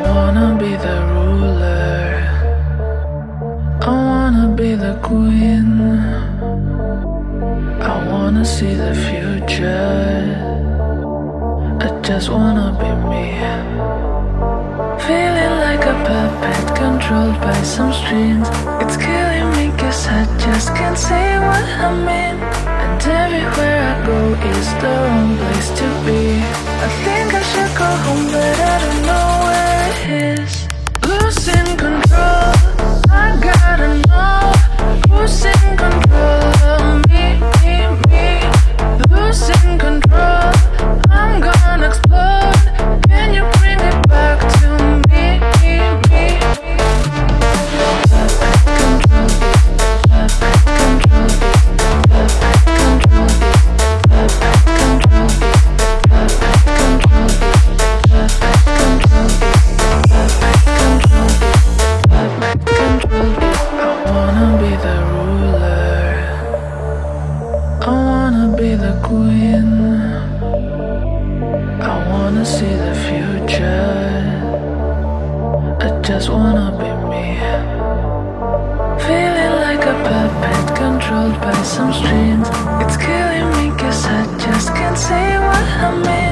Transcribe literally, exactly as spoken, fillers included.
wanna be the ruler, I wanna be the queen, I wanna see the future, I just wanna be me. Feeling like a puppet controlled by some strings. It's killing me cause I just can't say what I mean. And everywhere I go is the wrong place to be. I think I should go home but I don't know where it is. Losing control, I gotta know who's in control of me, me, me. Losing control, I'm gonna explode. Can you bring it back to me, me, me? Love and control, love and control, love and control, love and control, love and control, love and control, love and control, love and control. I wanna be the ruler, I wanna be the queen, I wanna see the future, I just wanna be me. Feeling like a puppet controlled by some strings. It's killing me cause I just can't say what I mean.